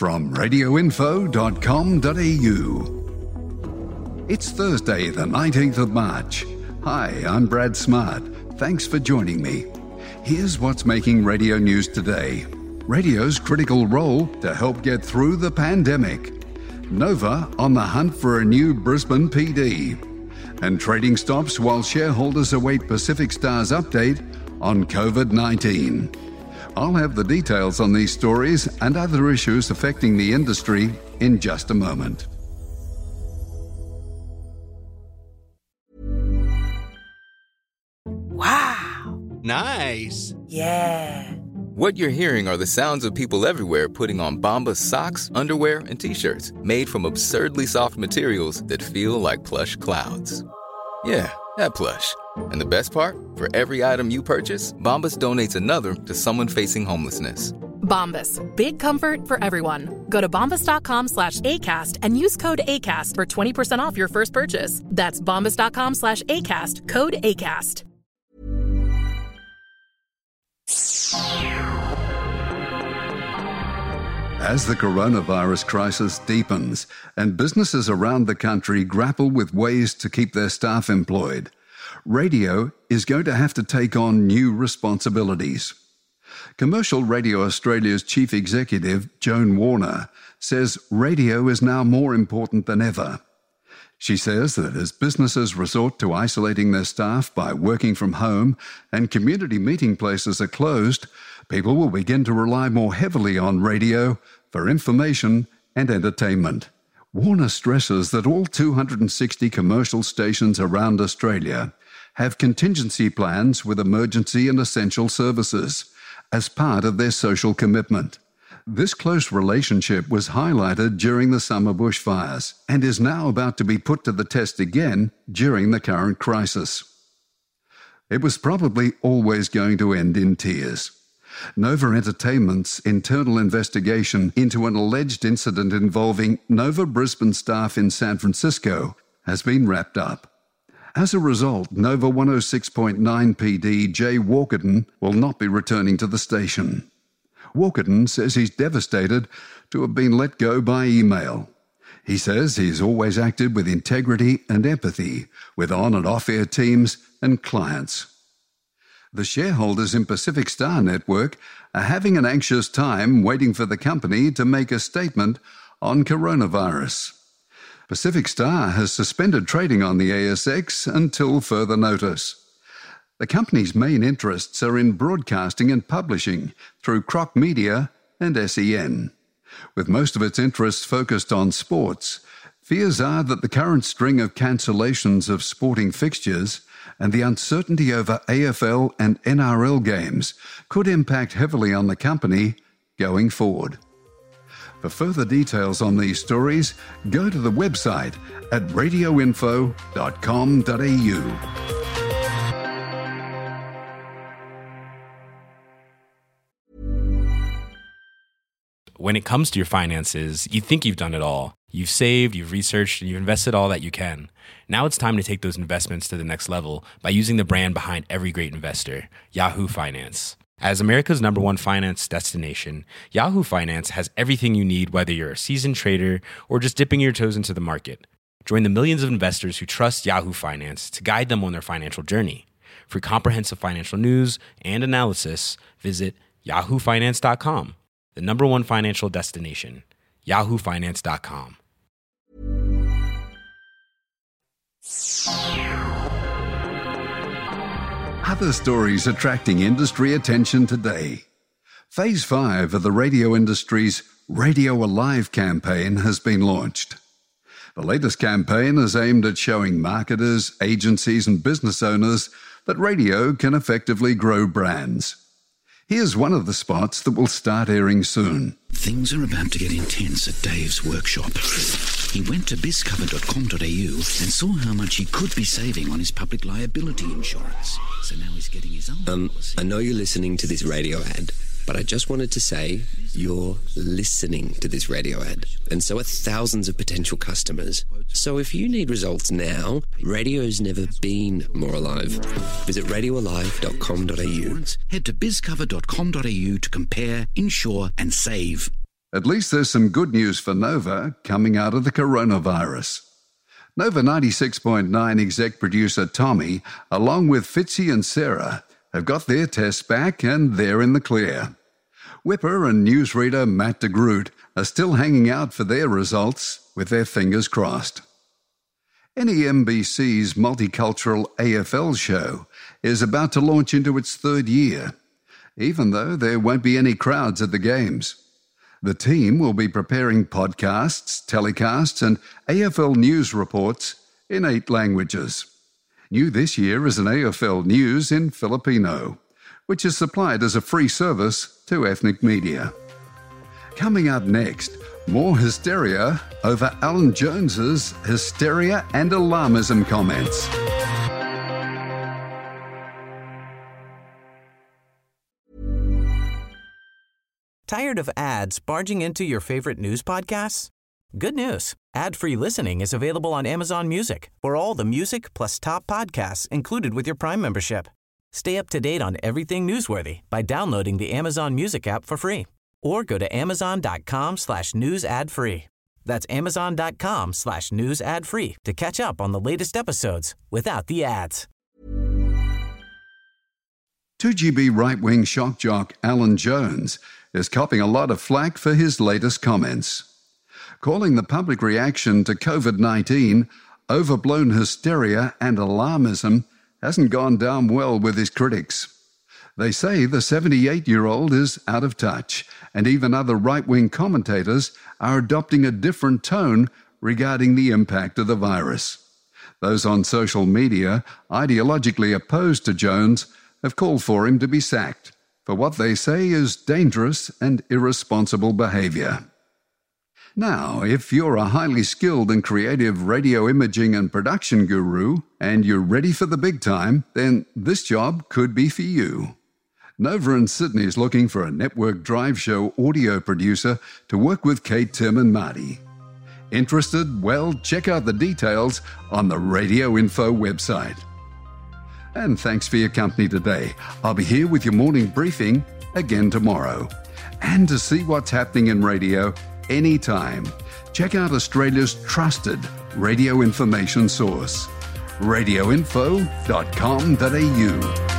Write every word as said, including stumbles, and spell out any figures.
from radio info dot com dot a u. It's Thursday, the nineteenth of March. Hi, I'm Brad Smart. Thanks for joining me. Here's what's making radio news today. Radio's critical role to help get through the pandemic. Nova on the hunt for a new Brisbane P D. And trading stops while shareholders await Pacific Star's update on covid nineteen. I'll have the details on these stories and other issues affecting the industry in just a moment. Wow. Nice. Yeah. What you're hearing are the sounds of people everywhere putting on Bombas socks, underwear, and T-shirts made from absurdly soft materials that feel like plush clouds. Yeah, that plush. And the best part? For every item you purchase, Bombas donates another to someone facing homelessness. Bombas. Big comfort for everyone. Go to bombas.com slash ACAST and use code ACAST for twenty percent off your first purchase. That's bombas.com slash ACAST. Code ACAST. As the coronavirus crisis deepens and businesses around the country grapple with ways to keep their staff employed, radio is going to have to take on new responsibilities. Commercial Radio Australia's chief executive, Joan Warner, says radio is now more important than ever. She says that as businesses resort to isolating their staff by working from home and community meeting places are closed, people will begin to rely more heavily on radio for information and entertainment. Warner stresses that all two hundred sixty commercial stations around Australia have contingency plans with emergency and essential services as part of their social commitment. This close relationship was highlighted during the summer bushfires and is now about to be put to the test again during the current crisis. It was probably always going to end in tears. Nova Entertainment's internal investigation into an alleged incident involving Nova Brisbane staff in San Francisco has been wrapped up. As a result, Nova one oh six point nine P D Jay Walkerton will not be returning to the station. Walkerton says he's devastated to have been let go by email. He says he's always acted with integrity and empathy with on- and off-air teams and clients. The shareholders in Pacific Star Network are having an anxious time waiting for the company to make a statement on coronavirus. Pacific Star has suspended trading on the A S X until further notice. The company's main interests are in broadcasting and publishing through Croc Media and S E N. With most of its interests focused on sports, fears are that the current string of cancellations of sporting fixtures and the uncertainty over A F L and N R L games could impact heavily on the company going forward. For further details on these stories, go to the website at radio info dot com dot a u. When it comes to your finances, you think you've done it all. You've saved, you've researched, and you've invested all that you can. Now it's time to take those investments to the next level by using the brand behind every great investor, Yahoo Finance. As America's number one finance destination, Yahoo Finance has everything you need, whether you're a seasoned trader or just dipping your toes into the market. Join the millions of investors who trust Yahoo Finance to guide them on their financial journey. For comprehensive financial news and analysis, visit yahoo finance dot com. The number one financial destination, yahoo finance dot com. Other stories attracting industry attention today. Phase five of the radio industry's Radio Alive campaign has been launched. The latest campaign is aimed at showing marketers, agencies, and business owners that radio can effectively grow brands. Here's one of the spots that will start airing soon. Things are about to get intense at Dave's workshop. He went to biz cover dot com dot a u and saw how much he could be saving on his public liability insurance. So now he's getting his own Um, policy. I know you're listening to this radio ad, but I just wanted to say you're listening to this radio ad, and so are thousands of potential customers. So if you need results now, radio's never been more alive. Visit radio alive dot com dot a u. Head to biz cover dot com dot a u to compare, insure, and save. At least there's some good news for Nova coming out of the coronavirus. Nova ninety-six point nine exec producer Tommy, along with Fitzy and Sarah, have got their tests back and they're in the clear. Whipper and newsreader Matt de Groot are still hanging out for their results with their fingers crossed. N E M B C's multicultural A F L show is about to launch into its third year, even though there won't be any crowds at the games. The team will be preparing podcasts, telecasts, and A F L news reports in eight languages. New this year is an A F L news in Filipino, which is supplied as a free service to ethnic media. Coming up next, more hysteria over Alan Jones's hysteria and alarmism comments. Tired of ads barging into your favorite news podcasts? Good news. Ad-free listening is available on Amazon Music for all the music plus top podcasts included with your Prime membership. Stay up to date on everything newsworthy by downloading the Amazon Music app for free or go to amazon.com slash news ad free. That's amazon.com slash news ad free to catch up on the latest episodes without the ads. two G B right-wing shock jock Alan Jones is copping a lot of flack for his latest comments, calling the public reaction to COVID nineteen overblown hysteria and alarmism hasn't gone down well with his critics. They say the seventy-eight-year-old is out of touch, and even other right-wing commentators are adopting a different tone regarding the impact of the virus. Those on social media, ideologically opposed to Jones, have called for him to be sacked for what they say is dangerous and irresponsible behavior. Now, if you're a highly skilled and creative radio imaging and production guru and you're ready for the big time, then this job could be for you. Nova in Sydney is looking for a network drive show audio producer to work with Kate, Tim and Marty. Interested? Well, check out the details on the Radio Info website. And thanks for your company today. I'll be here with your morning briefing again tomorrow. And to see what's happening in radio anytime, check out Australia's trusted radio information source, radio info dot com dot a u.